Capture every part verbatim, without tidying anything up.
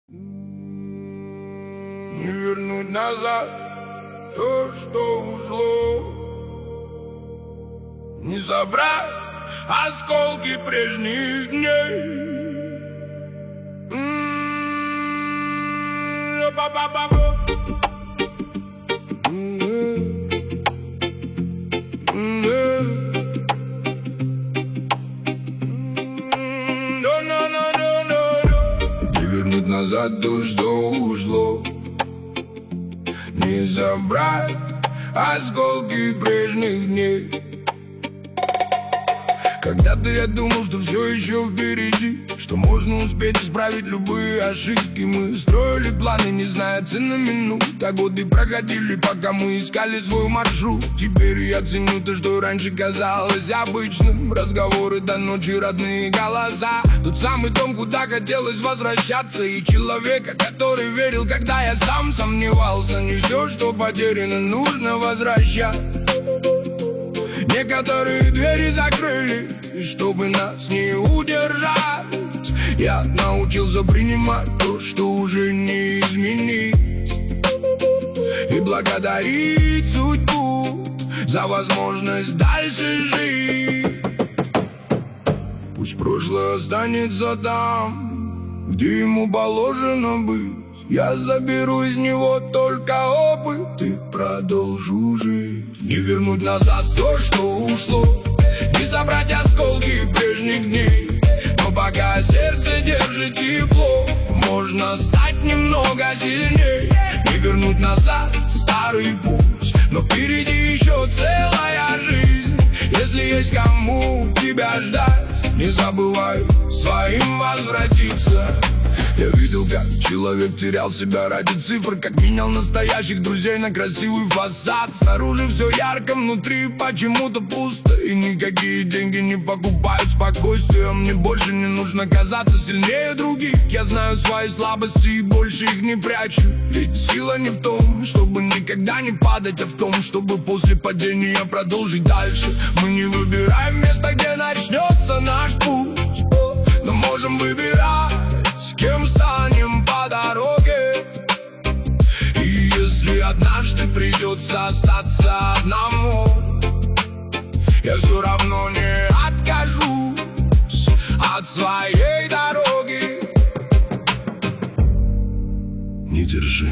Не вернуть назад то, что ушло, не забрать осколки прежних дней. Ба-ба-ба-ба. Не вернуть назад то, что ушло, не забрать осколки прежних дней. Когда-то я думал, что все еще впереди, что можно успеть исправить любые ошибки. Мы строили планы, не зная цены минут, а годы проходили, пока мы искали свой маршрут. Теперь я ценю то, что раньше казалось обычным: разговоры до ночи, родные голоса. Тот самый дом, куда хотелось возвращаться, и человека, который верил, когда я сам сомневался. Не все, что потеряно, нужно возвращать. Некоторые двери закрыли, чтобы нас не удержать. Я научился принимать то, что уже не изменить, и благодарить судьбу за возможность дальше жить. Пусть прошлое останется там, где ему положено быть. Я заберу из него только опыт и продолжу жить. Не вернуть назад то, что ушло, не забрать осколки прежних дней. Но пока сердце держит тепло, можно стать немного сильней. Не вернуть назад старый путь, но впереди еще целая жизнь. Если есть кому тебя ждать, не забывай своим возвратиться. Я видел, как человек терял себя ради цифр, как менял настоящих друзей на красивый фасад. Снаружи все ярко, внутри почему-то пусто, и никакие деньги не покупают спокойствие. Мне больше не нужно казаться сильнее других. Я знаю свои слабости и больше их не прячу. Ведь сила не в том, чтобы никогда не падать, а в том, чтобы после падения продолжить дальше. Мы не выбираем место, где начнется наш путь, но можем выбирать, кем станем по дороге. И если однажды придется остаться одному, я все равно не откажусь от своей дороги. Не держи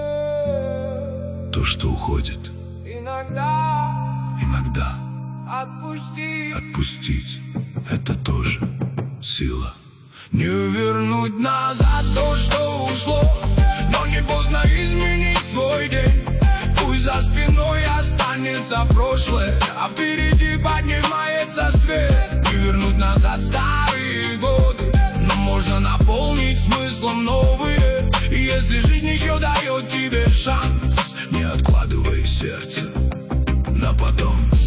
то, что уходит. Иногда, Иногда отпусти. отпустить — это тоже сила. Не вернуть назад то, что ушло, но не поздно изменить свой день. Пусть за спиной останется прошлое, а впереди поднимается свет. Не вернуть назад старые годы, но можно наполнить смыслом новые. И если жизнь еще дает тебе шанс, Не откладывай сердце на потом.